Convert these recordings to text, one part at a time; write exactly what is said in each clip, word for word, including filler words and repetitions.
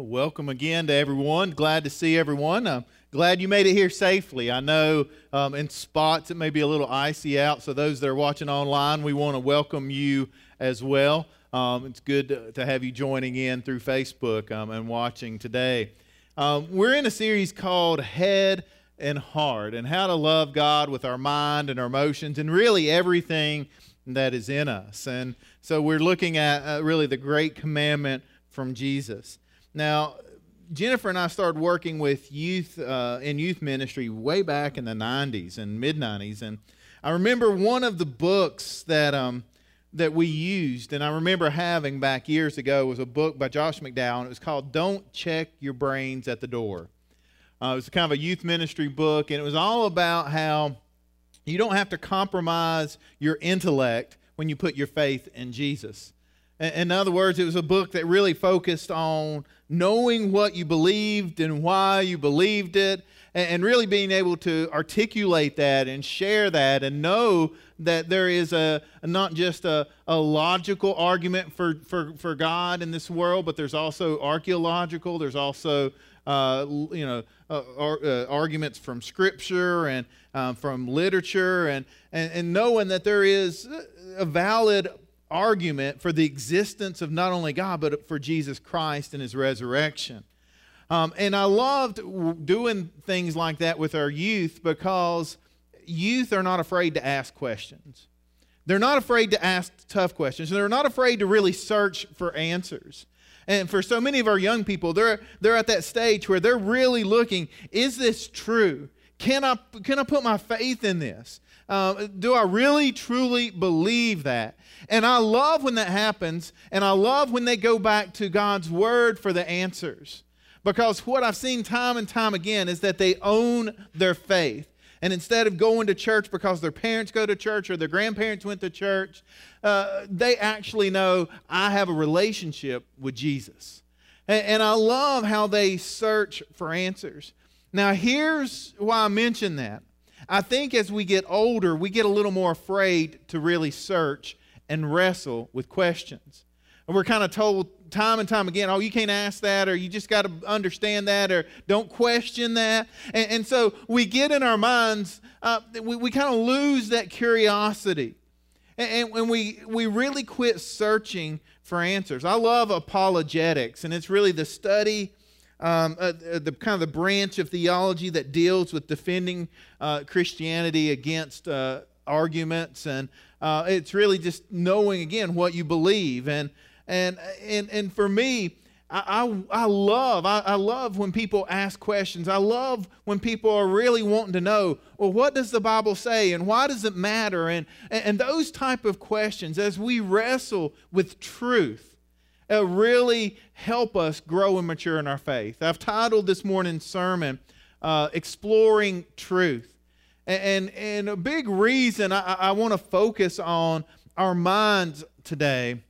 Welcome again to everyone. Glad to see everyone. I'm glad you made it here safely. I know um, in spots it may be a little icy out, so those that are watching online, we want to welcome you as well. Um, it's good to, to have you joining in through Facebook um, and watching today. Um, we're in a series called Head and Heart, and how to love God with our mind and our emotions and really everything that is in us. And so we're looking at uh, really the great commandment from Jesus. Now, Jennifer and I started working with youth uh, in youth ministry way back in the nineties and mid nineties, and I remember one of the books that um, that we used, and I remember having back years ago, was a book by Josh McDowell, and it was called "Don't Check Your Brains at the Door." Uh, it was kind of a youth ministry book, and it was all about how you don't have to compromise your intellect when you put your faith in Jesus. In other words, it was a book that really focused on knowing what you believed and why you believed it, and really being able to articulate that and share that and know that there is a not just a, a logical argument for, for, for God in this world, but there's also archaeological, there's also uh, you know uh, ar- uh, arguments from Scripture and uh, from literature, and, and, and knowing that there is a valid argument for the existence of not only God, but for Jesus Christ and His resurrection. Um, and I loved doing things like that with our youth, because youth are not afraid to ask questions. They're not afraid to ask tough questions. They're not afraid to really search for answers. And for so many of our young people, they're, they're at that stage where they're really looking, is this true? Can I, can I put my faith in this? Uh, do I really, truly believe that? And I love when that happens, and I love when they go back to God's Word for the answers. Because what I've seen time and time again is that they own their faith. And instead of going to church because their parents go to church or their grandparents went to church, uh, they actually know, I have a relationship with Jesus. And, and I love how they search for answers. Now, here's why I mention that. I think as we get older, we get a little more afraid to really search and wrestle with questions. And we're kind of told time and time again, oh, you can't ask that, or you just got to understand that, or don't question that. And, and so we get in our minds, uh, we, we kind of lose that curiosity. And, and we, we really quit searching for answers. I love apologetics, and it's really the study Um, uh, the kind of the branch of theology that deals with defending uh, Christianity against uh, arguments, and uh, it's really just knowing again what you believe. And and and and for me, I I, I love I, I love when people ask questions. I love when people are really wanting to know, well, what does the Bible say, and why does it matter, and and, and those type of questions as we wrestle with truth. Uh, really help us grow and mature in our faith. I've titled this morning's sermon, uh, Exploring Truth. And, and, and a big reason I, I want to focus on our minds today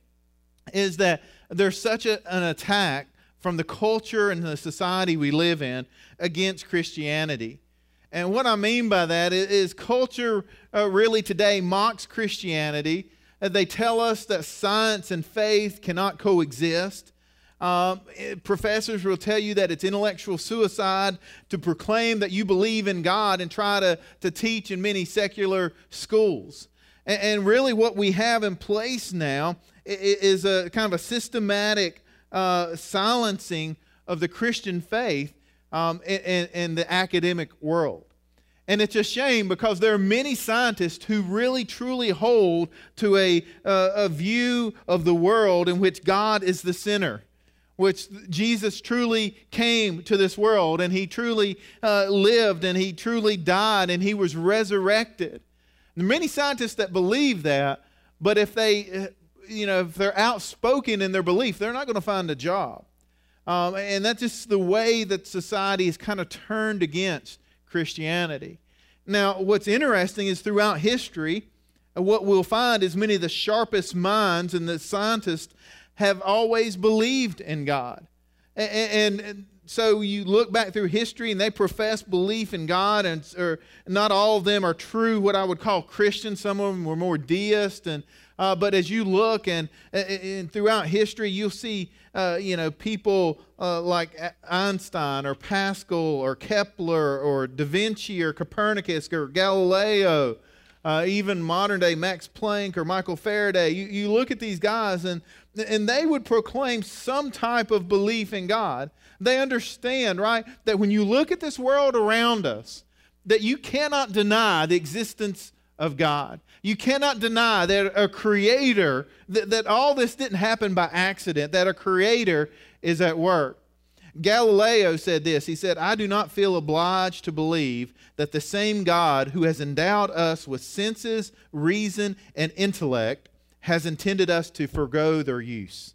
is that there's such a, an attack from the culture and the society we live in against Christianity. And what I mean by that is, is culture uh, really today mocks Christianity. They tell us that science and faith cannot coexist. Um, professors will tell you that it's intellectual suicide to proclaim that you believe in God and try to, to teach in many secular schools. And, and really what we have in place now is a kind of a systematic uh, silencing of the Christian faith um, in, in, in the academic world. And it's a shame, because there are many scientists who really truly hold to a, uh, a view of the world in which God is the center, which Jesus truly came to this world, and He truly uh, lived, and He truly died, and He was resurrected. There are many scientists that believe that, but if they, you know, if they're outspoken in their belief, they're not going to find a job. Um, and that's just the way that society is kind of turned against Christianity. Now, what's interesting is throughout history, what we'll find is many of the sharpest minds and the scientists have always believed in God. And, and, and so you look back through history and they profess belief in God, and or not all of them are true what I would call Christian. Some of them were more deist, and Uh, but as you look and, and throughout history, you'll see, uh, you know, people uh, like Einstein or Pascal or Kepler or Da Vinci or Copernicus or Galileo, uh, even modern day Max Planck or Michael Faraday. You, you look at these guys and, and they would proclaim some type of belief in God. They understand, right, that when you look at this world around us, that you cannot deny the existence of God. You cannot deny that a creator, that, that all this didn't happen by accident, that a creator is at work. Galileo said this. He said, "I do not feel obliged to believe that the same God who has endowed us with senses, reason, and intellect has intended us to forgo their use."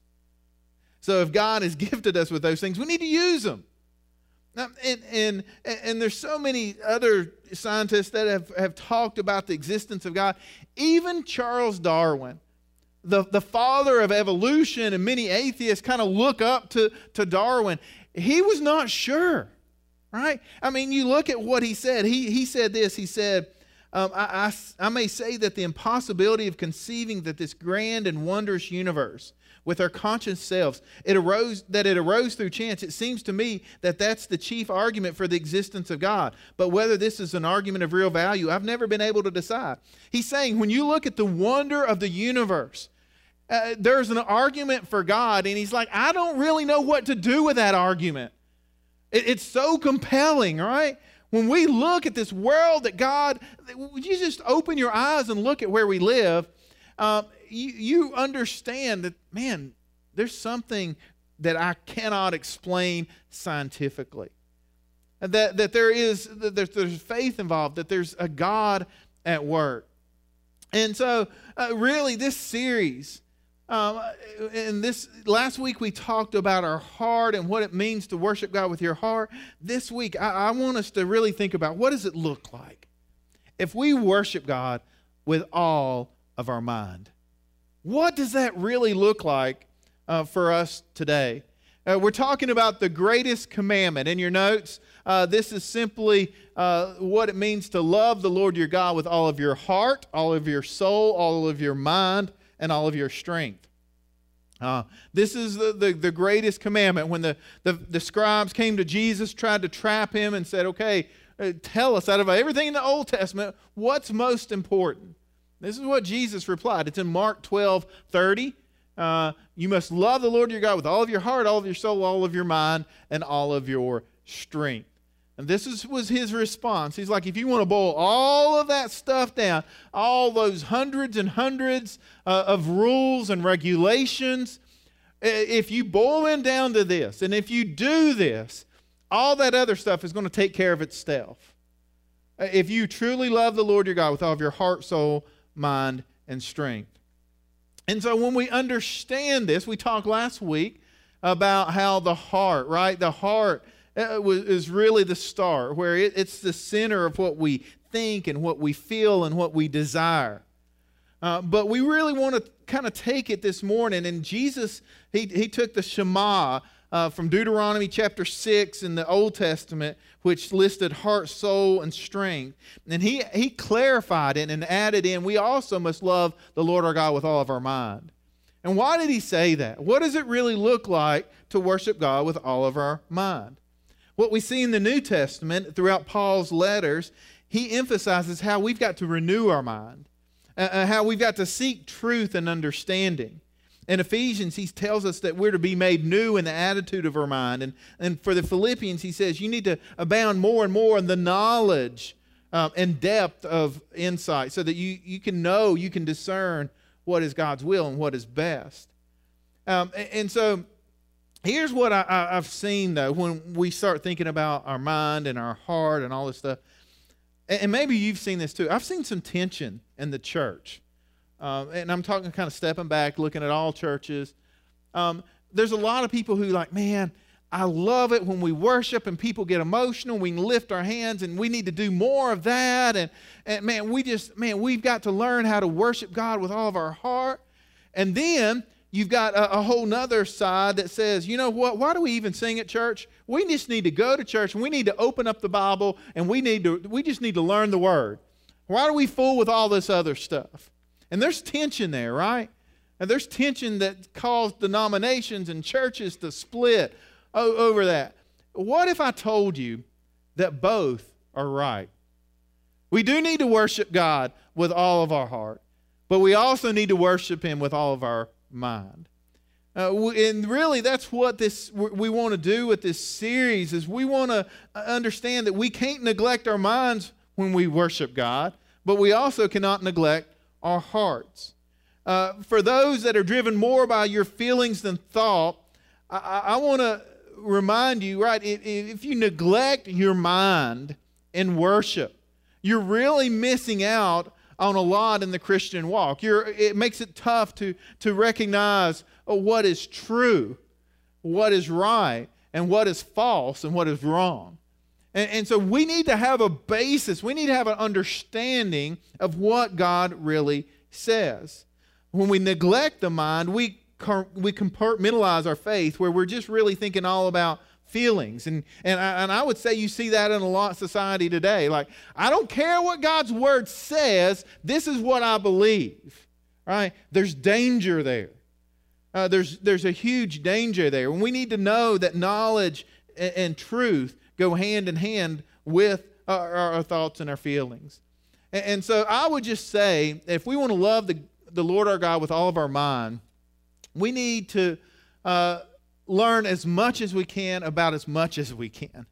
So if God has gifted us with those things, we need to use them. Now, and, and, and there's so many other scientists that have, have talked about the existence of God. Even Charles Darwin, the, the father of evolution, and many atheists kind of look up to, to Darwin. He was not sure, right? I mean, you look at what he said. He, he said this. He said, um, I, I, I may say that the impossibility of conceiving that this grand and wondrous universe with our conscious selves, it arose that it arose through chance. It seems to me that that's the chief argument for the existence of God. But whether this is an argument of real value, I've never been able to decide. He's saying when you look at the wonder of the universe, uh, there's an argument for God, and he's like, I don't really know what to do with that argument. It, it's so compelling, right? When we look at this world that God, would you just open your eyes and look at where we live? Um, you, you understand that, man, there's something that I cannot explain scientifically. That, that there is, that there's, there's faith involved, that there's a God at work. And so, uh, really, this series, um, and this last week we talked about our heart and what it means to worship God with your heart. This week, I, I want us to really think about what does it look like if we worship God with all of our mind. What does that really look like uh, for us today? Uh, we're talking about the greatest commandment. In your notes, uh, this is simply uh, what it means to love the Lord your God with all of your heart, all of your soul, all of your mind, and all of your strength. Uh, this is the, the, the greatest commandment. When the, the, the scribes came to Jesus, tried to trap him and said, okay, uh, tell us out of everything in the Old Testament, what's most important? This is what Jesus replied. It's in Mark twelve thirty. Uh, you must love the Lord your God with all of your heart, all of your soul, all of your mind, and all of your strength. And this is, was his response. He's like, if you want to boil all of that stuff down, all those hundreds and hundreds uh, of rules and regulations, if you boil them down to this, and if you do this, all that other stuff is going to take care of itself. If you truly love the Lord your God with all of your heart, soul, mind, and strength. And so when we understand this, we talked last week about how the heart, right? The heart is really the start, where it's the center of what we think and what we feel and what we desire. Uh, but we really want to kind of take it this morning. And Jesus, he, he took the Shema uh, from Deuteronomy chapter six in the Old Testament, which listed heart, soul, and strength. And he, he clarified it and added in, we also must love the Lord our God with all of our mind. And why did he say that? What does it really look like to worship God with all of our mind? What we see in the New Testament throughout Paul's letters, he emphasizes how we've got to renew our mind, uh, how we've got to seek truth and understanding. In Ephesians, he tells us that we're to be made new in the attitude of our mind. And, and for the Philippians, he says you need to abound more and more in the knowledge um, and depth of insight so that you, you can know, you can discern what is God's will and what is best. Um, and, and so here's what I, I, I've seen, though, when we start thinking about our mind and our heart and all this stuff. And, and maybe you've seen this too. I've seen some tension in the church. Um, and I'm talking kind of stepping back, looking at all churches. Um, there's a lot of people who like, man, I love it when we worship and people get emotional. We can lift our hands and we need to do more of that. And, and man, we just, man, we've got to learn how to worship God with all of our heart. And then you've got a, a whole nother side that says, you know what, why do we even sing at church? We just need to go to church and we need to open up the Bible and we need to, we just need to learn the Word. Why are we fool with all this other stuff? And there's tension there, right? And there's tension that caused denominations and churches to split o- over that. What if I told you that both are right? We do need to worship God with all of our heart, but we also need to worship Him with all of our mind. Uh, and really, that's what this we want to do with this series, is we want to understand that we can't neglect our minds when we worship God, but we also cannot neglect our hearts. Uh, for those that are driven more by your feelings than thought, I, I want to remind you, right, if, if you neglect your mind in worship, you're really missing out on a lot in the Christian walk. You're, it makes it tough to, to recognize oh, what is true, what is right, and what is false, and what is wrong. And, and so we need to have a basis. We need to have an understanding of what God really says. When we neglect the mind, we we compartmentalize our faith, where we're just really thinking all about feelings. And and I, and I would say you see that in a lot of society today. Like, I don't care what God's Word says. This is what I believe. Right? There's danger there. Uh, there's there's a huge danger there. And we need to know that knowledge and, and truth go hand in hand with our, our thoughts and our feelings. And, and so I would just say, if we want to love the the Lord our God with all of our mind, we need to uh, learn as much as we can about as much as we can.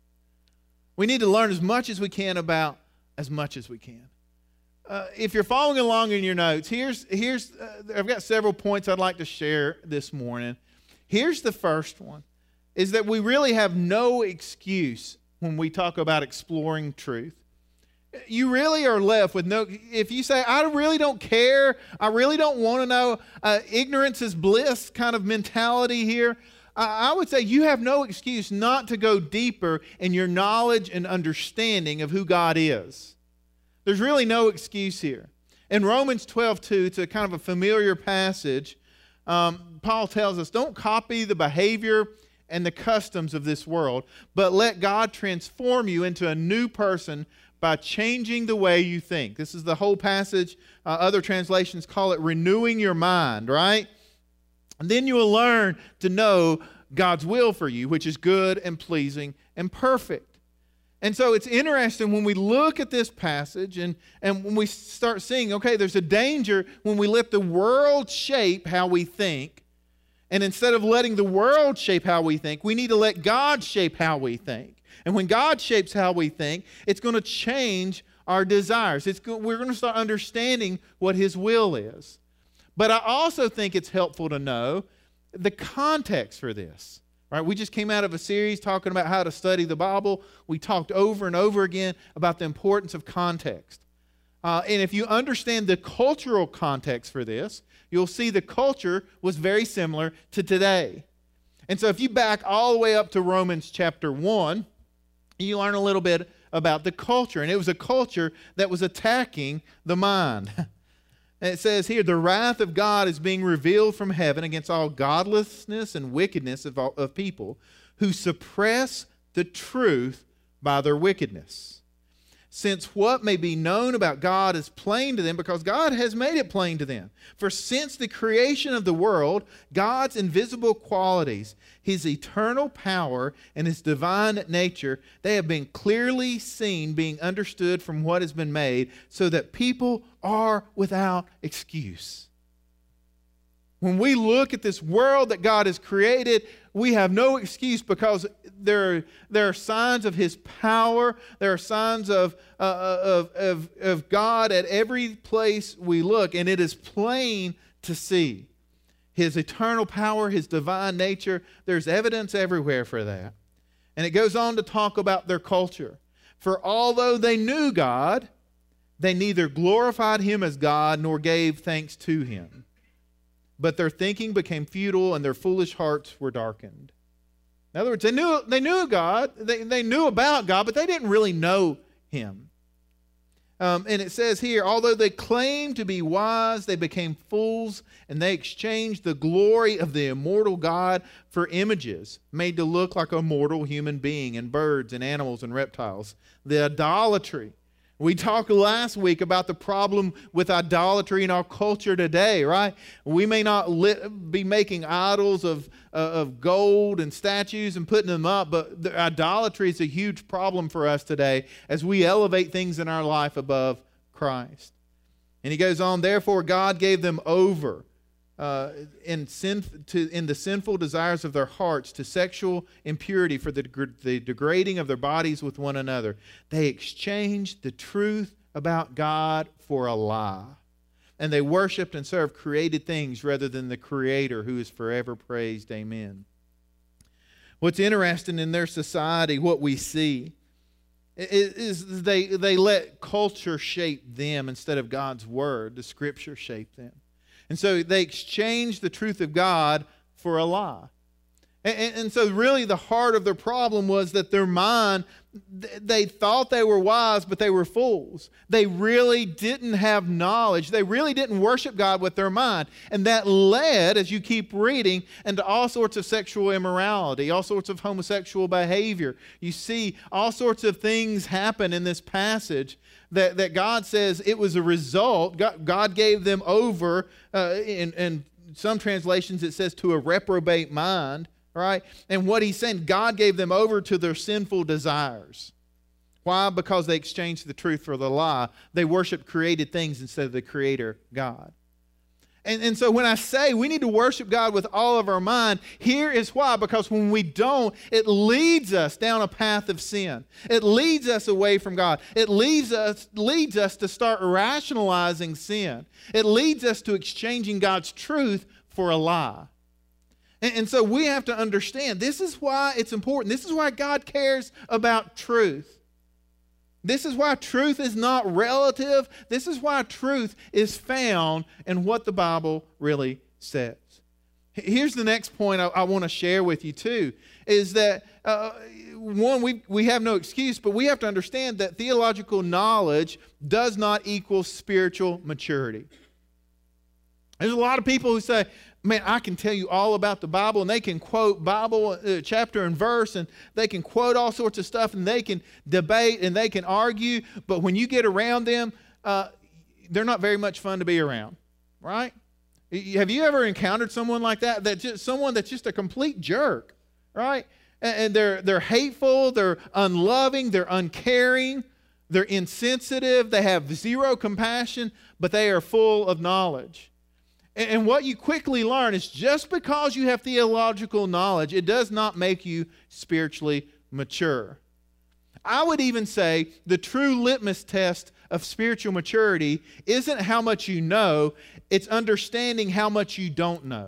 We need to learn as much as we can about as much as we can. Uh, if you're following along in your notes, here's, here's uh, I've got several points I'd like to share this morning. Here's the first one, is that we really have no excuse when we talk about exploring truth. You really are left with no, if you say, I really don't care, I really don't want to know, uh, ignorance is bliss kind of mentality here, I, I would say you have no excuse not to go deeper in your knowledge and understanding of who God is. There's really no excuse here. In Romans twelve two, it's a kind of a familiar passage. Um, Paul tells us, don't copy the behavior and the customs of this world, but let God transform you into a new person by changing the way you think. This is the whole passage. Uh, other translations call it renewing your mind, right? And then you will learn to know God's will for you, which is good and pleasing and perfect. And so it's interesting when we look at this passage and, and when we start seeing, okay, there's a danger when we let the world shape how we think. And instead of letting the world shape how we think, we need to let God shape how we think. And when God shapes how we think, it's going to change our desires. It's go- we're going to start understanding what His will is. But I also think it's helpful to know the context for this. Right? We just came out of a series talking about how to study the Bible. We talked over and over again about the importance of context. Uh, and if you understand the cultural context for this, you'll see the culture was very similar to today. And so if you back all the way up to Romans chapter one, you learn a little bit about the culture. And it was a culture that was attacking the mind. And it says here, the wrath of God is being revealed from heaven against all godlessness and wickedness of, all, of people who suppress the truth by their wickedness. Since what may be known about God is plain to them because God has made it plain to them. For since the creation of the world, God's invisible qualities, His eternal power, and His divine nature, they have been clearly seen, being understood from what has been made, so that people are without excuse. When we look at this world that God has created, we have no excuse because there are, there are signs of His power. There are signs of, uh, of, of, of God at every place we look, and it is plain to see. His eternal power, His divine nature, there's evidence everywhere for that. And it goes on to talk about their culture. For although they knew God, they neither glorified Him as God nor gave thanks to Him. But their thinking became futile and their foolish hearts were darkened. In other words, they knew, they knew God, they, they knew about God, but they didn't really know Him. Um, and it says here, although they claimed to be wise, they became fools, and they exchanged the glory of the immortal God for images made to look like a mortal human being and birds and animals and reptiles. The idolatry We talked last week about the problem with idolatry in our culture today, right? We may not lit, be making idols of, uh, of gold and statues and putting them up, but the idolatry is a huge problem for us today as we elevate things in our life above Christ. And he goes on, therefore God gave them over uh, in, sin, to, in the sinful desires of their hearts to sexual impurity for the, the degrading of their bodies with one another. They exchanged the truth about God for a lie. And they worshiped and served created things rather than the Creator who is forever praised. Amen. What's interesting in their society, what we see, is they, they let culture shape them instead of God's Word, the Scripture shape them. And so they exchanged the truth of God for a lie. And, and so really the heart of their problem was that their mind, they thought they were wise, but they were fools. They really didn't have knowledge. They really didn't worship God with their mind. And that led, as you keep reading, into all sorts of sexual immorality, all sorts of homosexual behavior. You see all sorts of things happen in this passage that, that God says it was a result. God, God gave them over, uh, in, in some translations it says to a reprobate mind. Right? And what he's saying, God gave them over to their sinful desires. Why? Because they exchanged the truth for the lie. They worshiped created things instead of the Creator, God. And, and so when I say we need to worship God with all of our mind, here is why. Because when we don't, it leads us down a path of sin. It leads us away from God. It leads us, leads us to start rationalizing sin. It leads us to exchanging God's truth for a lie. And so we have to understand, this is why it's important. This is why God cares about truth. This is why truth is not relative. This is why truth is found in what the Bible really says. Here's the next point I, I want to share with you too, is that, uh, one, we, we have no excuse, but we have to understand that theological knowledge does not equal spiritual maturity. There's a lot of people who say, man, I can tell you all about the Bible, and they can quote Bible uh, chapter and verse, and they can quote all sorts of stuff, and they can debate, and they can argue, but when you get around them, uh, they're not very much fun to be around, right? Have you ever encountered someone like that? That just someone that's just a complete jerk, right? And, and they're they're hateful, they're unloving, they're uncaring, they're insensitive, they have zero compassion, but they are full of knowledge. And what you quickly learn is just because you have theological knowledge, it does not make you spiritually mature. I would even say the true litmus test of spiritual maturity isn't how much you know, it's understanding how much you don't know.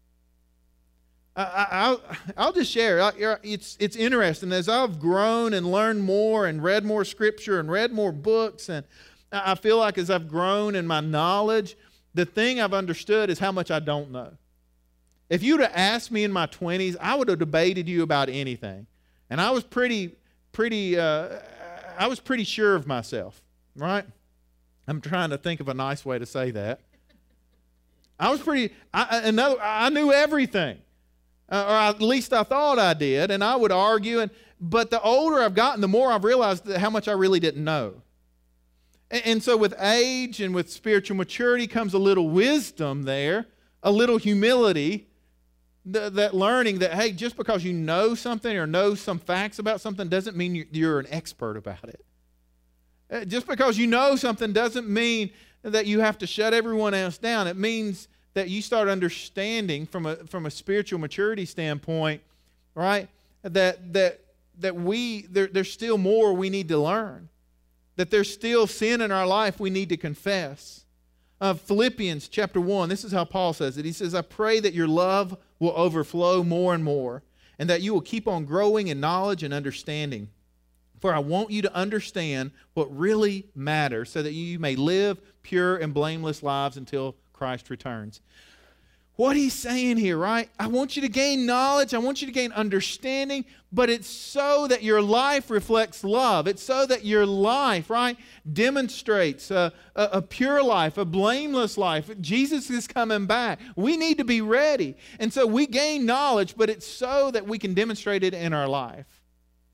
I, I'll, I'll just share. It's, it's interesting. As I've grown and learned more and read more scripture and read more books, and I feel like as I've grown in my knowledge, the thing I've understood is how much I don't know. If you'd have asked me in my twenties, I would have debated you about anything. And I was pretty, pretty, uh, I was pretty sure of myself, right? I'm trying to think of a nice way to say that. I was pretty, I, another, I knew everything. Uh, or at least I thought I did, and I would argue. And but the older I've gotten, the more I've realized how much I really didn't know. And so with age and with spiritual maturity comes a little wisdom there, a little humility, th- that learning that, hey, just because you know something or know some facts about something doesn't mean you're an expert about it. Just because you know something doesn't mean that you have to shut everyone else down. It means that you start understanding from a, from a spiritual maturity standpoint, right, that, that, that we there, there's still more we need to learn. That there's still sin in our life we need to confess. Uh, Philippians chapter one, this is how Paul says it. He says, I pray that your love will overflow more and more, and that you will keep on growing in knowledge and understanding. For I want you to understand what really matters, so that you may live pure and blameless lives until Christ returns. What he's saying here, right? I want you to gain knowledge. I want you to gain understanding, but it's so that your life reflects love. It's so that your life, right, demonstrates a, a, a pure life, a blameless life. Jesus is coming back. We need to be ready. And so we gain knowledge, but it's so that we can demonstrate it in our life.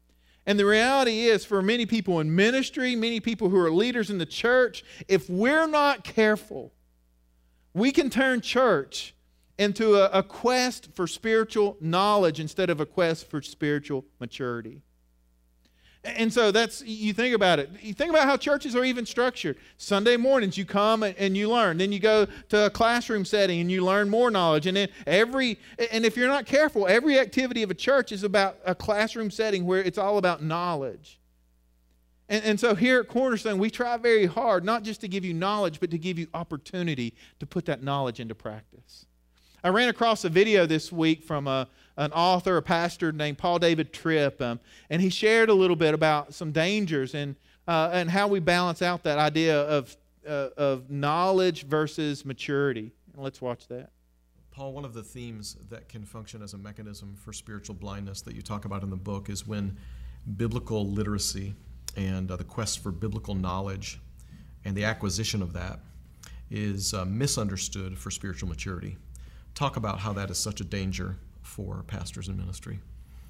And the reality is, for many people in ministry, many people who are leaders in the church, if we're not careful, we can turn church into a, a quest for spiritual knowledge instead of a quest for spiritual maturity. And so that's, you think about it. You think about how churches are even structured. Sunday mornings you come and you learn. Then you go to a classroom setting and you learn more knowledge. And then every, and if you're not careful, every activity of a church is about a classroom setting where it's all about knowledge. And, and so here at Cornerstone, we try very hard, not just to give you knowledge, but to give you opportunity to put that knowledge into practice. I ran across a video this week from a an author, a pastor named Paul David Tripp, um, and he shared a little bit about some dangers and uh, and how we balance out that idea of uh, of knowledge versus maturity. And let's watch that. Paul, one of the themes that can function as a mechanism for spiritual blindness that you talk about in the book is when biblical literacy and uh, the quest for biblical knowledge and the acquisition of that is uh, misunderstood for spiritual maturity. Talk about how that is such a danger for pastors in ministry.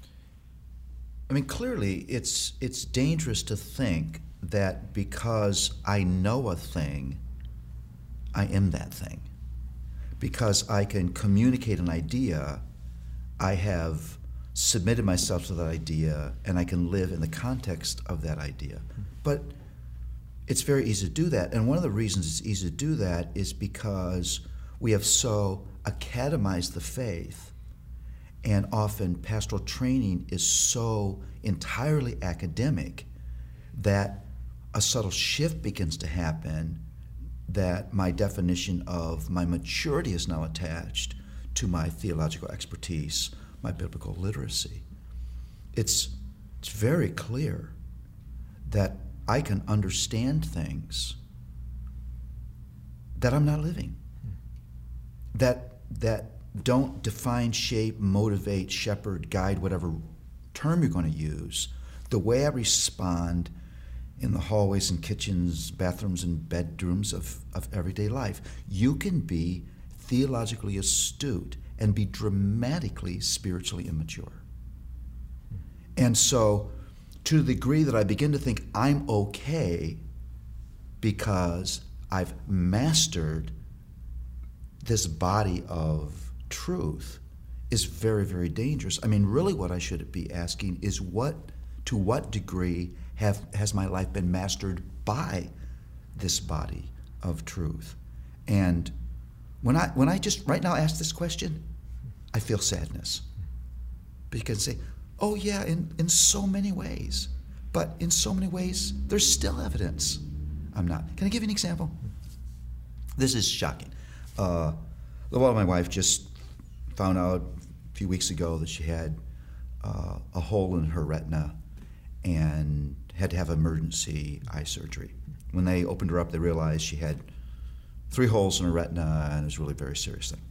I mean, clearly, it's it's dangerous to think that because I know a thing, I am that thing. Because I can communicate an idea, I have submitted myself to that idea, and I can live in the context of that idea. But it's very easy to do that, and one of the reasons it's easy to do that is because we have so academized the faith. And often pastoral training is so entirely academic that a subtle shift begins to happen, that my definition of my maturity is now attached to my theological expertise, my biblical literacy. It's, it's very clear that I can understand things that I'm not living, that, that don't define, shape, motivate, shepherd, guide, whatever term you're going to use, the way I respond in the hallways and kitchens, bathrooms and bedrooms of, of everyday life. You can be theologically astute and be dramatically spiritually immature. And so, to the degree that I begin to think I'm okay because I've mastered this body of truth, is very, very dangerous. I mean, really what I should be asking is what, to what degree have has my life been mastered by this body of truth? And when I when I just right now ask this question, I feel sadness. Because say, oh yeah, in, in so many ways. But in so many ways, there's still evidence I'm not. Can I give you an example? This is shocking. Uh, well, my wife just found out a few weeks ago that she had uh, a hole in her retina and had to have emergency eye surgery. When they opened her up, they realized she had three holes in her retina, and it was really a very serious thing.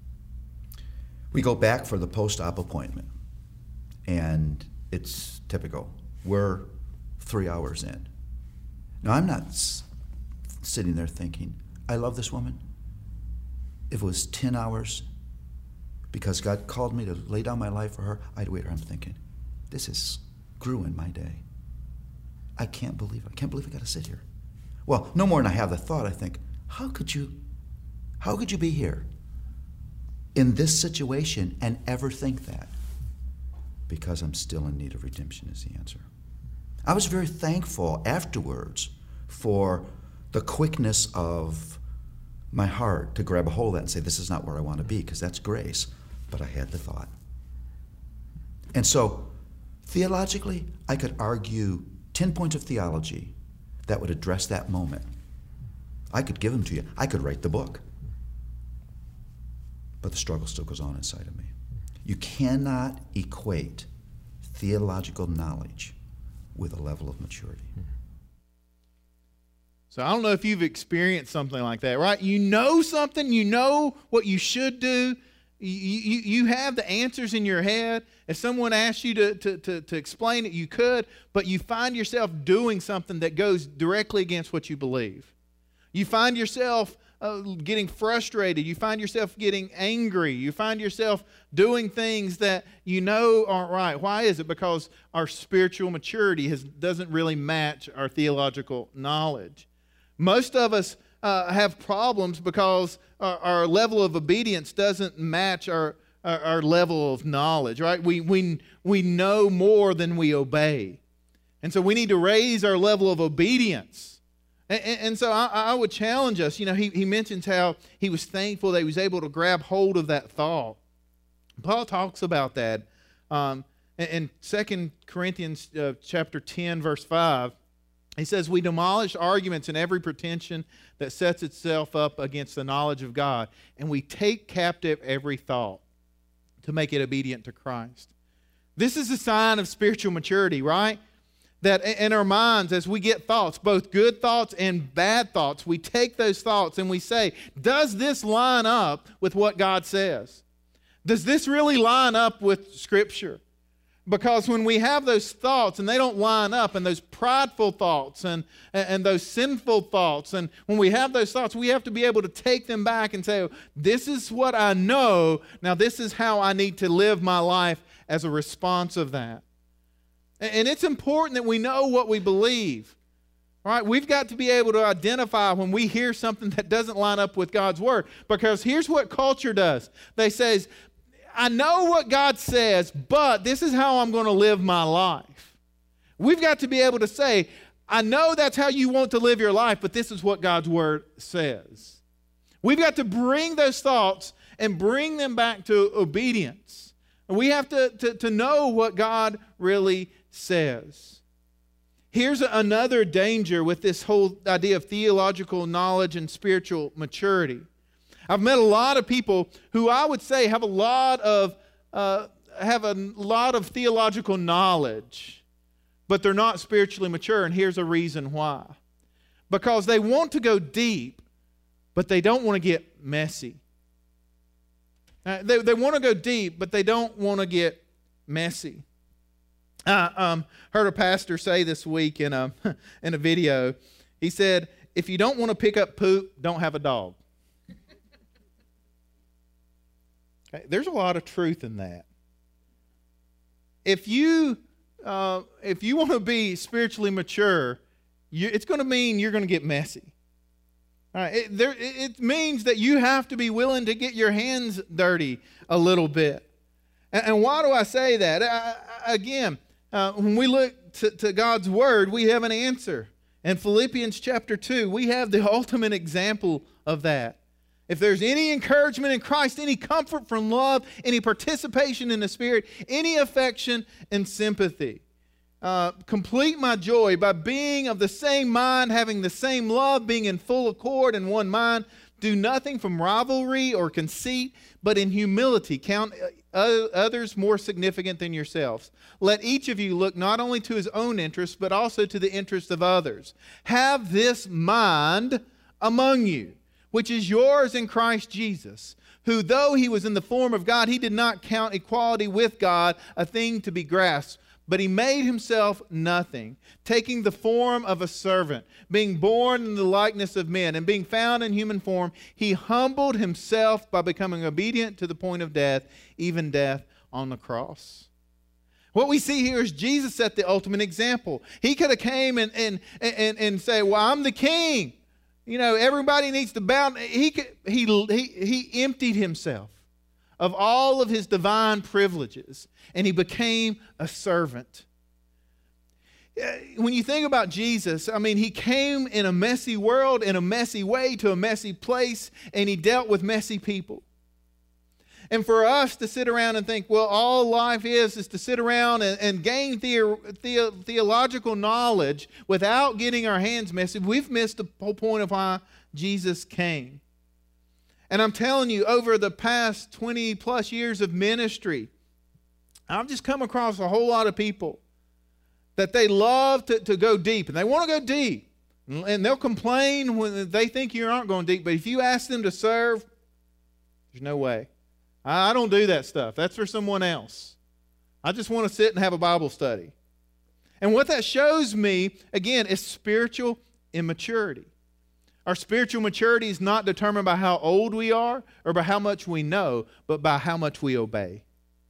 We go back for the post-op appointment, and it's typical. We're three hours in. Now, I'm not s- sitting there thinking, I love this woman. If it was ten hours, because God called me to lay down my life for her, I'd wait. I'm thinking, this is ruined my day. I can't believe it. I can't believe I got to sit here. Well, no more than I have the thought. I think, how could you, how could you be here in this situation and ever think that? Because I'm still in need of redemption is the answer. I was very thankful afterwards for the quickness of my heart to grab a hold of that and say, this is not where I want to be, because that's grace. But I had the thought. And so, theologically, I could argue ten points of theology that would address that moment. I could give them to you. I could write the book. But the struggle still goes on inside of me. You cannot equate theological knowledge with a level of maturity. So I don't know if you've experienced something like that, right? You know something, you know what you should do, you, you, you have the answers in your head. If someone asks you to, to, to, to explain it, you could, but you find yourself doing something that goes directly against what you believe. You find yourself uh, getting frustrated. You find yourself getting angry. You find yourself doing things that you know aren't right. Why is it? Because our spiritual maturity has, doesn't really match our theological knowledge. Most of us uh, have problems because our, our level of obedience doesn't match our, our, our level of knowledge, right? We, we, we know more than we obey. And so we need to raise our level of obedience. And, and, and so I, I would challenge us. You know, he, he mentions how he was thankful that he was able to grab hold of that thought. Paul talks about that um, in, in Second Corinthians uh, chapter ten, verse five. He says, we demolish arguments and every pretension that sets itself up against the knowledge of God, and we take captive every thought to make it obedient to Christ. This is a sign of spiritual maturity, right? That in our minds, as we get thoughts, both good thoughts and bad thoughts, we take those thoughts and we say, does this line up with what God says? Does this really line up with Scripture? Because when we have those thoughts and they don't line up, and those prideful thoughts and, and those sinful thoughts, and when we have those thoughts, we have to be able to take them back and say, this is what I know, now this is how I need to live my life as a response of that. And it's important that we know what we believe. All right, we've got to be able to identify when we hear something that doesn't line up with God's Word. Because here's what culture does. They say, I know what God says, but this is how I'm going to live my life. We've got to be able to say, I know that's how you want to live your life, but this is what God's Word says. We've got to bring those thoughts and bring them back to obedience. And we have to, to, to know what God really says. Here's another danger with this whole idea of theological knowledge and spiritual maturity. I've met a lot of people who I would say have a lot of uh, have a lot of theological knowledge, but they're not spiritually mature, and here's a reason why. Because they want to go deep, but they don't want to get messy. Uh, they they want to go deep, but they don't want to get messy. I um, heard a pastor say this week in a, in a video, he said, if you don't want to pick up poop, don't have a dog. Okay, there's a lot of truth in that. If you, uh, if you want to be spiritually mature, you, it's going to mean you're going to get messy. All right, it, there, it means that you have to be willing to get your hands dirty a little bit. And, and why do I say that? I, I, again, Uh, when we look to, to God's Word, we have an answer. In Philippians chapter two, we have the ultimate example of that. If there's any encouragement in Christ, any comfort from love, any participation in the Spirit, any affection and sympathy, uh, complete my joy by being of the same mind, having the same love, being in full accord in one mind. Do nothing from rivalry or conceit, but in humility count others more significant than yourselves. Let each of you look not only to his own interests, but also to the interests of others. Have this mind among you, which is yours in Christ Jesus, who, though he was in the form of God, he did not count equality with God a thing to be grasped, but he made himself nothing, taking the form of a servant, being born in the likeness of men, and being found in human form, he humbled himself by becoming obedient to the point of death, even death on the cross. What we see here is Jesus set the ultimate example. He could have came and, and, and, and say, well, I'm the king. You know, everybody needs to bow. He, could, he, he, he emptied himself of all of his divine privileges, and he became a servant. When you think about Jesus, I mean, he came in a messy world, in a messy way, to a messy place, and he dealt with messy people. And for us to sit around and think, well, all life is is to sit around and, and gain the, the, theological knowledge without getting our hands messy, we've missed the whole point of why Jesus came. And I'm telling you, over the past twenty plus years of ministry, I've just come across a whole lot of people that they love to, to go deep, and they want to go deep. And they'll complain when they think you aren't going deep, but if you ask them to serve, there's no way. I don't do that stuff. That's for someone else. I just want to sit and have a Bible study. And what that shows me, again, is spiritual immaturity. Our spiritual maturity is not determined by how old we are or by how much we know, but by how much we obey.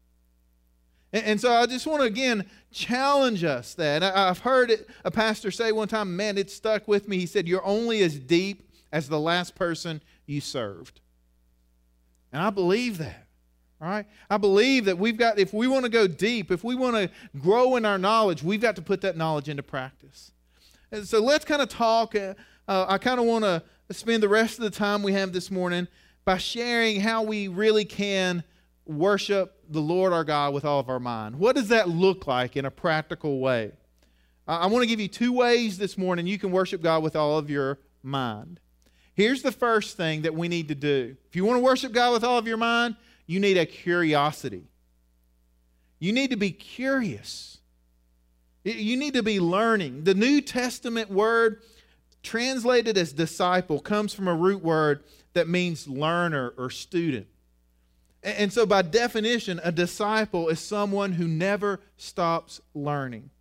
And, and so I just want to, again, challenge us that. I, I've heard it, a pastor say one time, man, it stuck with me. He said, you're only as deep as the last person you served. And I believe that. All right? I believe that we've got, if we want to go deep, if we want to grow in our knowledge, we've got to put that knowledge into practice. And so let's kind of talk. Uh, uh, I kind of want to spend the rest of the time we have this morning by sharing how we really can worship the Lord our God with all of our mind. What does that look like in a practical way? Uh, I want to give you two ways this morning you can worship God with all of your mind. Here's the first thing that we need to do. If you want to worship God with all of your mind, you need a curiosity. You need to be curious. You need to be learning. The New Testament word translated as disciple comes from a root word that means learner or student. And so by definition, a disciple is someone who never stops learning.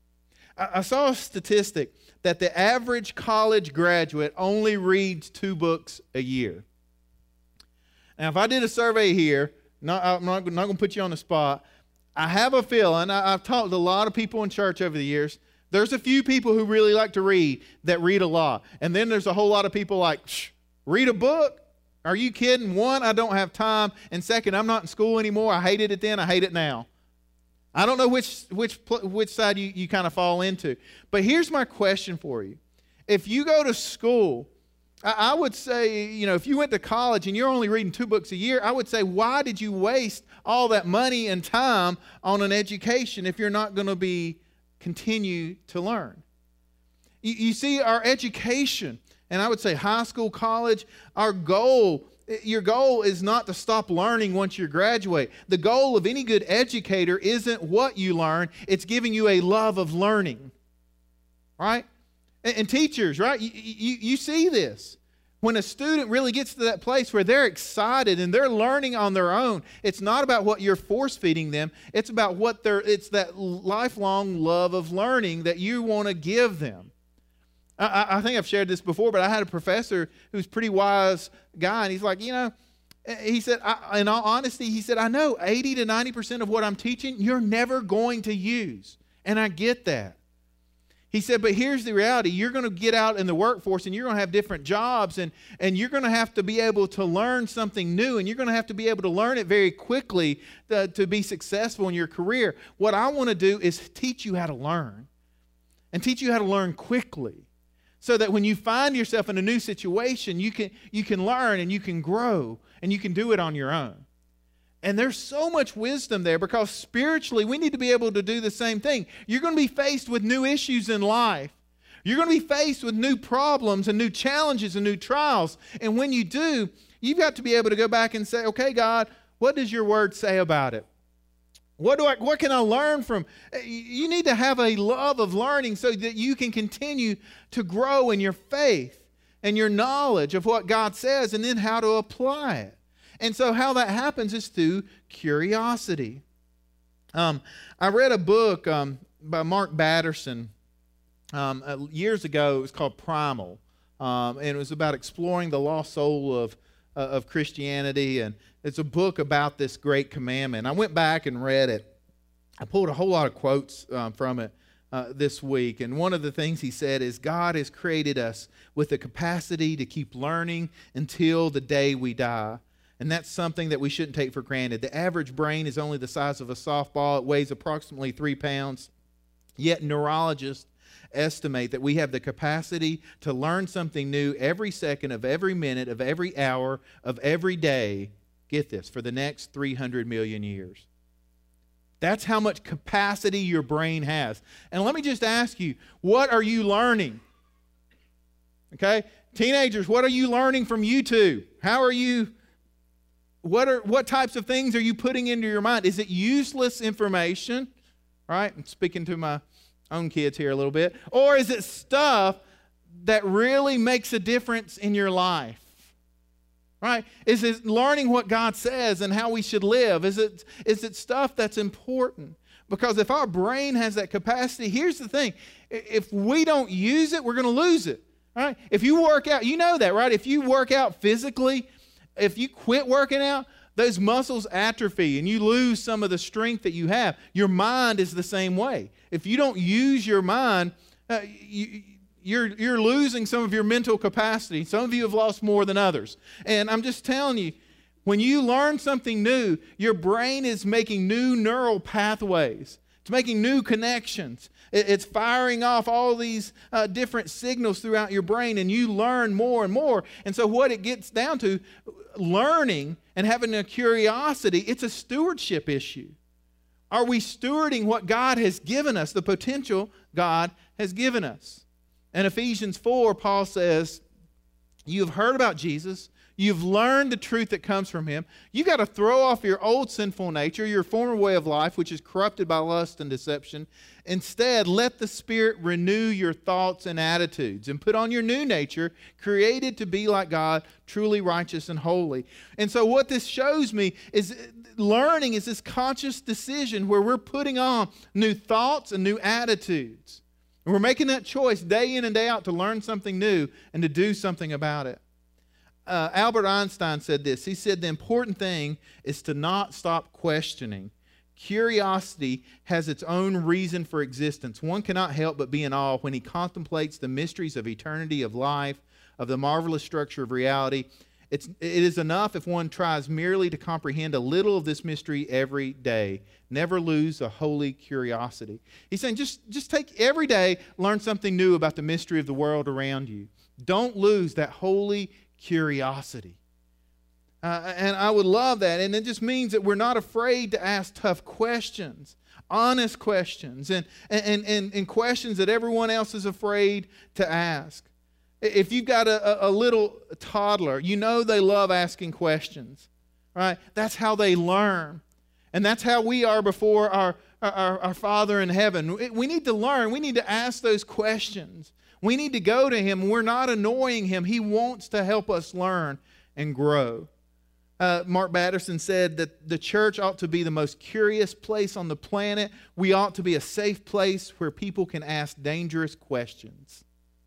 I saw a statistic that the average college graduate only reads two books a year. Now, if I did a survey here, not, I'm not, not going to put you on the spot, I have a feeling, I, I've talked to a lot of people in church over the years, there's a few people who really like to read that read a lot. And then there's a whole lot of people like, shh, read a book? Are you kidding? One, I don't have time. And second, I'm not in school anymore. I hated it then. I hate it now. I don't know which which which side you, you kind of fall into. But here's my question for you. If you go to school, I, I would say, you know, if you went to college and you're only reading two books a year, I would say, why did you waste all that money and time on an education if you're not going to be continue to learn? You, you see, our education, and I would say high school, college, our goal, your goal is not to stop learning once you graduate. The goal of any good educator isn't what you learn, it's giving you a love of learning, right? And, and teachers, right, you, you, you see this. When a student really gets to that place where they're excited and they're learning on their own, it's not about what you're force-feeding them. It's about what they're, it's that lifelong love of learning that you want to give them. I, I think I've shared this before, but I had a professor who's a pretty wise guy, and he's like, you know, he said, I, in all honesty, he said, I know eighty to ninety percent of what I'm teaching, you're never going to use. And I get that. He said, but here's the reality. You're going to get out in the workforce and you're going to have different jobs and, and you're going to have to be able to learn something new and you're going to have to be able to learn it very quickly to, to be successful in your career. What I want to do is teach you how to learn and teach you how to learn quickly so that when you find yourself in a new situation, you can, you can learn and you can grow and you can do it on your own. And there's so much wisdom there because spiritually we need to be able to do the same thing. You're going to be faced with new issues in life. You're going to be faced with new problems and new challenges and new trials. And when you do, you've got to be able to go back and say, okay, God, what does your word say about it? What do I, what can I learn from? You need to have a love of learning so that you can continue to grow in your faith and your knowledge of what God says and then how to apply it. And so how that happens is through curiosity. Um, I read a book um, by Mark Batterson um, uh, years ago. It was called Primal. Um, and it was about exploring the lost soul of, uh, of Christianity. And it's a book about this great commandment. I went back and read it. I pulled a whole lot of quotes um, from it uh, this week. And one of the things he said is, God has created us with the capacity to keep learning until the day we die. And that's something that we shouldn't take for granted. The average brain is only the size of a softball. It weighs approximately three pounds. Yet neurologists estimate that we have the capacity to learn something new every second of every minute of every hour of every day, get this, for the next three hundred million years. That's how much capacity your brain has. And let me just ask you, what are you learning? Okay? Teenagers, what are you learning from YouTube? How are you... What are what types of things are you putting into your mind? Is it useless information? Right? I'm speaking to my own kids here a little bit. Or is it stuff that really makes a difference in your life? Right? Is it learning what God says and how we should live? Is it is it stuff that's important? Because if our brain has that capacity, here's the thing. If we don't use it, we're going to lose it. Right? If you work out, you know that, right? If you work out physically, if you quit working out, those muscles atrophy and you lose some of the strength that you have. Your mind is the same way. If you don't use your mind, uh, you, you're, you're losing some of your mental capacity. Some of you have lost more than others. And I'm just telling you, when you learn something new, your brain is making new neural pathways. It's making new connections. It's firing off all these uh, different signals throughout your brain, and you learn more and more. And so what it gets down to, learning and having a curiosity, it's a stewardship issue. Are we stewarding what God has given us, the potential God has given us? In Ephesians four, Paul says, you have heard about Jesus. You've learned the truth that comes from him. You've got to throw off your old sinful nature, your former way of life, which is corrupted by lust and deception. Instead, let the Spirit renew your thoughts and attitudes and put on your new nature, created to be like God, truly righteous and holy. And so what this shows me is learning is this conscious decision where we're putting on new thoughts and new attitudes. And we're making that choice day in and day out to learn something new and to do something about it. Uh, Albert Einstein said this. He said, the important thing is to not stop questioning. Curiosity has its own reason for existence. One cannot help but be in awe when he contemplates the mysteries of eternity, of life, of the marvelous structure of reality. It's, it is enough if one tries merely to comprehend a little of this mystery every day. Never lose a holy curiosity. He's saying just, just take every day, learn something new about the mystery of the world around you. Don't lose that holy curiosity. Uh, and I would love that. And it just means that we're not afraid to ask tough questions, honest questions, and, and, and, and questions that everyone else is afraid to ask. If you've got a, a little toddler, you know they love asking questions, right? That's how they learn. And that's how we are before our, our, our Father in heaven. We need to learn. We need to ask those questions. We need to go to Him. We're not annoying Him. He wants to help us learn and grow. Uh, Mark Batterson said that the church ought to be the most curious place on the planet. We ought to be a safe place where people can ask dangerous questions.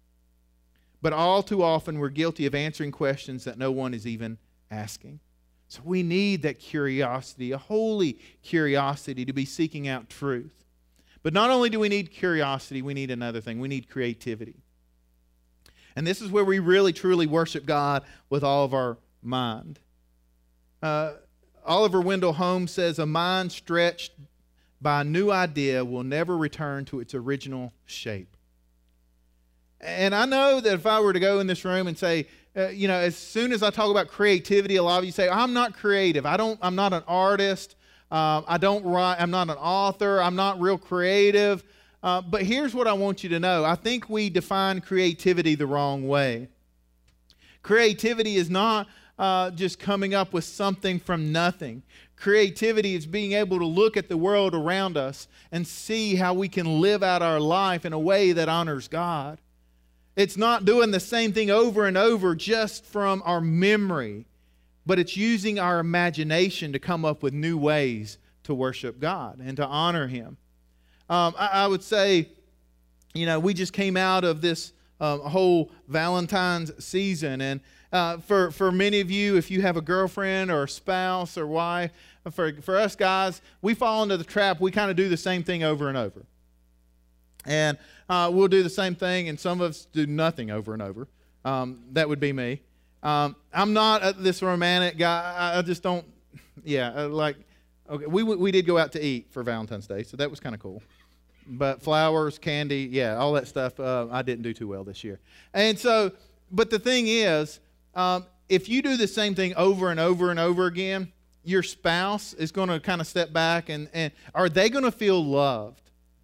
But all too often we're guilty of answering questions that no one is even asking. So we need that curiosity, a holy curiosity, to be seeking out truth. But not only do we need curiosity, we need another thing. We need creativity. And this is where we really, truly worship God with all of our mind. Uh, Oliver Wendell Holmes says, a mind stretched by a new idea will never return to its original shape. And I know that if I were to go in this room and say, uh, you know, as soon as I talk about creativity, a lot of you say, I'm not creative. I don't, I'm not an artist. Um, I don't write. I'm not an author. I'm not real creative. Uh, but here's what I want you to know. I think we define creativity the wrong way. Creativity is not uh, just coming up with something from nothing. Creativity is being able to look at the world around us and see how we can live out our life in a way that honors God. It's not doing the same thing over and over just from our memory, but it's using our imagination to come up with new ways to worship God and to honor Him. Um, I, I would say, you know, we just came out of this um, whole Valentine's season, and uh, for, for many of you, if you have a girlfriend or a spouse or wife, for, for us guys, we fall into the trap. We kind of do the same thing over and over. And uh, we'll do the same thing, and some of us do nothing over and over. Um, that would be me. Um, I'm not uh, this romantic guy. I, I just don't, yeah, uh, like, okay, we we did go out to eat for Valentine's Day, so that was kind of cool. But flowers, candy, yeah, all that stuff, uh, I didn't do too well this year. And so, but the thing is, um, if you do the same thing over and over and over again, your spouse is going to kind of step back, and, and are they going to feel loved?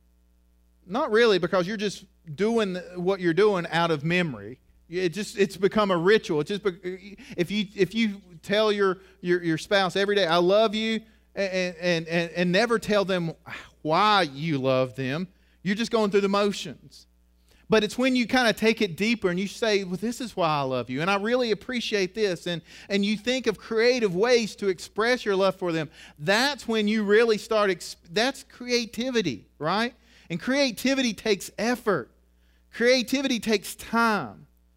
Not really, because you're just doing what you're doing out of memory. It just it's become a ritual. It's just if you if you tell your your, your spouse every day, I love you, and, and and and never tell them why you love them, you're just going through the motions. But it's when you kind of take it deeper and you say, well, this is why I love you, and I really appreciate this, and and you think of creative ways to express your love for them. That's when you really start. Exp- that's creativity, right? And creativity takes effort. Creativity takes time.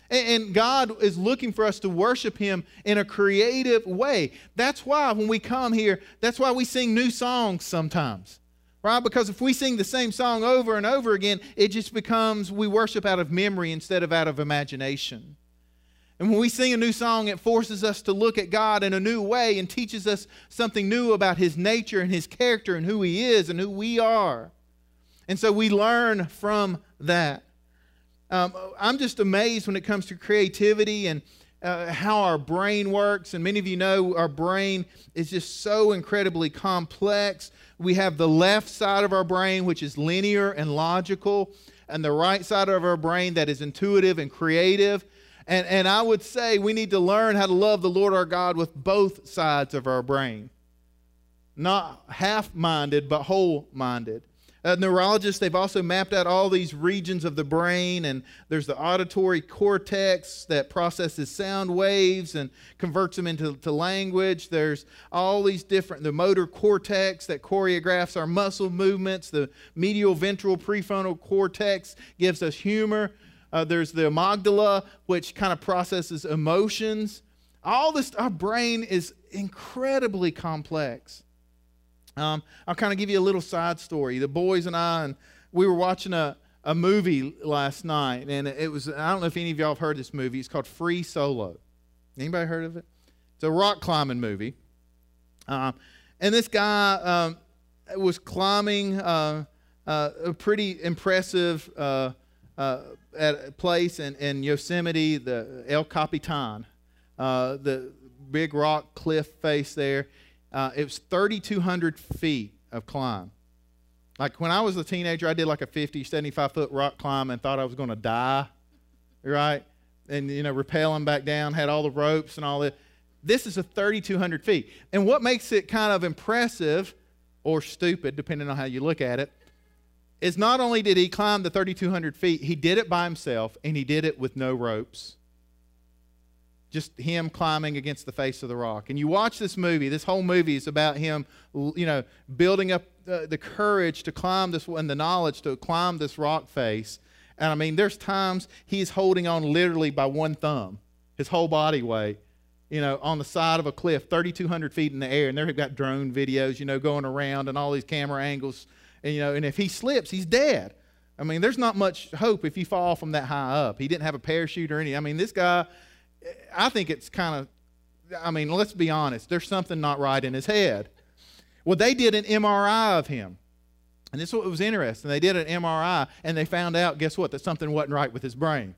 And God is looking for us to worship Him in a creative way. That's why when we come here, that's why we sing new songs sometimes, right? Because if we sing the same song over and over again, it just becomes we worship out of memory instead of out of imagination. And when we sing a new song, it forces us to look at God in a new way and teaches us something new about His nature and His character and who He is and who we are. And so we learn from that. Um, I'm just amazed when it comes to creativity and uh, how our brain works. And many of you know our brain is just so incredibly complex. We have the left side of our brain, which is linear and logical, and the right side of our brain that is intuitive and creative. And, and I would say we need to learn how to love the Lord our God with both sides of our brain. Not half-minded, but whole-minded. Uh, neurologists, they've also mapped out all these regions of the brain, and there's the auditory cortex that processes sound waves and converts them into to language. There's all these different, the motor cortex that choreographs our muscle movements. The medial ventral prefrontal cortex gives us humor. Uh, there's the amygdala, which kind of processes emotions. All this, our brain is incredibly complex. Um, I'll kind of give you a little side story. The boys and I, and we were watching a, a movie last night, and it was, I don't know if any of y'all have heard this movie. It's called Free Solo. Anybody heard of it? It's a rock climbing movie. Um, and this guy um, was climbing uh, uh, a pretty impressive uh, uh, at a place in, in Yosemite, the El Capitan, uh, the big rock cliff face there. Uh, it was thirty-two hundred feet of climb. Like when I was a teenager, I did like a fifty, seventy-five foot rock climb and thought I was going to die, right? And, you know, rappelling back down, had all the ropes and all that. This is a thirty-two hundred feet. And what makes it kind of impressive or stupid, depending on how you look at it, is not only did he climb the thirty-two hundred feet, he did it by himself, and he did it with no ropes. Just him climbing against the face of the rock. And you watch this movie, this whole movie is about him, you know, building up the, the courage to climb this, and the knowledge to climb this rock face. And I mean, there's times he's holding on literally by one thumb, his whole body weight, you know, on the side of a cliff, thirty-two hundred feet in the air. And they've got drone videos, you know, going around and all these camera angles. And, you know, and if he slips, he's dead. I mean, there's not much hope if you fall from that high up. He didn't have a parachute or anything. I mean, this guy, I think it's kind of, I mean, let's be honest. There's something not right in his head. Well, they did an M R I of him. And this is what was interesting. They did an M R I, and they found out, guess what, that something wasn't right with his brain.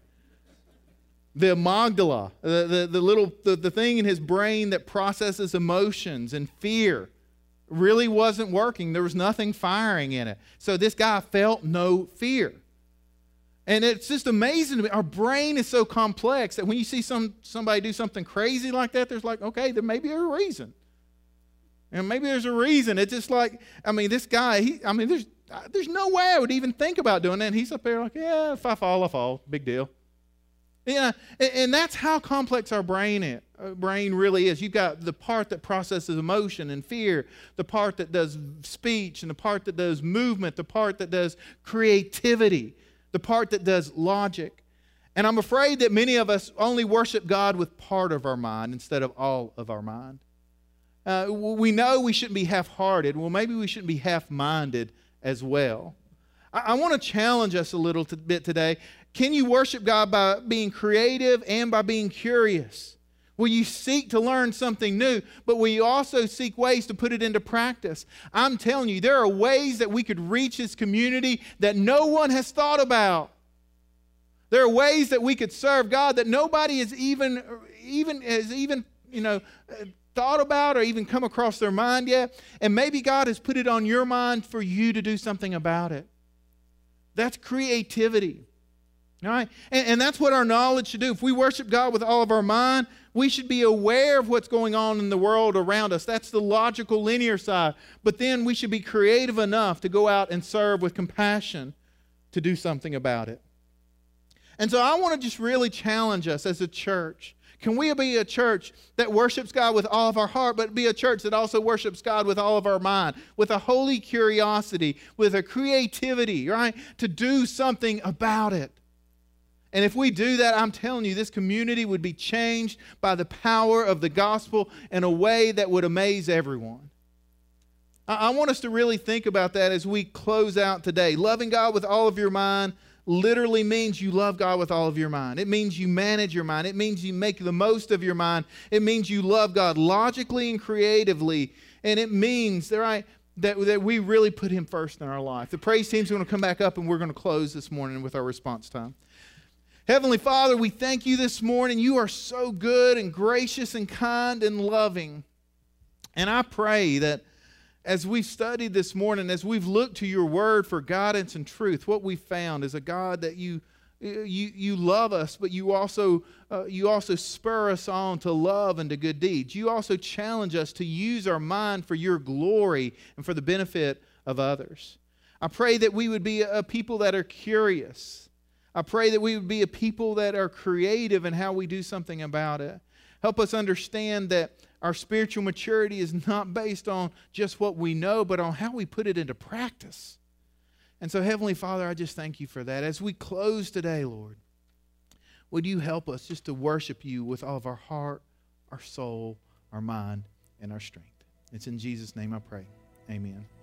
The amygdala, the, the, the little, the, the thing in his brain that processes emotions and fear, really wasn't working. There was nothing firing in it. So this guy felt no fear. And it's just amazing to me. Our brain is so complex that when you see some somebody do something crazy like that, there's like, okay, there may be a reason. And maybe there's a reason. It's just like, I mean, this guy, he, I mean, there's there's no way I would even think about doing that. And he's up there like, yeah, if I fall, I fall. Big deal. Yeah, and, and that's how complex our brain is. Our brain really is. You've got the part that processes emotion and fear, the part that does speech, and the part that does movement, the part that does creativity, the part that does logic. And I'm afraid that many of us only worship God with part of our mind instead of all of our mind. Uh, we know we shouldn't be half-hearted. Well, maybe we shouldn't be half-minded as well. I, I want to challenge us a little t- bit today. Can you worship God by being creative and by being curious? Will you seek to learn something new, but will you also seek ways to put it into practice? I'm telling you, there are ways that we could reach this community that no one has thought about. There are ways that we could serve God that nobody has even, even has even, you know, thought about or even come across their mind yet. And maybe God has put it on your mind for you to do something about it. That's creativity. All right? And, and that's what our knowledge should do. If we worship God with all of our mind, we should be aware of what's going on in the world around us. That's the logical, linear side. But then we should be creative enough to go out and serve with compassion to do something about it. And so I want to just really challenge us as a church. Can we be a church that worships God with all of our heart, but be a church that also worships God with all of our mind, with a holy curiosity, with a creativity, right, to do something about it? And if we do that, I'm telling you, this community would be changed by the power of the gospel in a way that would amaze everyone. I, I want us to really think about that as we close out today. Loving God with all of your mind literally means you love God with all of your mind. It means you manage your mind. It means you make the most of your mind. It means you love God logically and creatively. And it means that, right, that, that we really put Him first in our life. The praise team's going to come back up, and we're going to close this morning with our response time. Heavenly Father, we thank you this morning. You are so good and gracious and kind and loving. And I pray that as we've studied this morning, as we've looked to your word for guidance and truth, what we've found is a God that you you, you love us, but you also, uh, you also spur us on to love and to good deeds. You also challenge us to use our mind for your glory and for the benefit of others. I pray that we would be a people that are curious. I pray that we would be a people that are creative in how we do something about it. Help us understand that our spiritual maturity is not based on just what we know, but on how we put it into practice. And so, Heavenly Father, I just thank you for that. As we close today, Lord, would you help us just to worship you with all of our heart, our soul, our mind, and our strength. It's in Jesus' name I pray. Amen.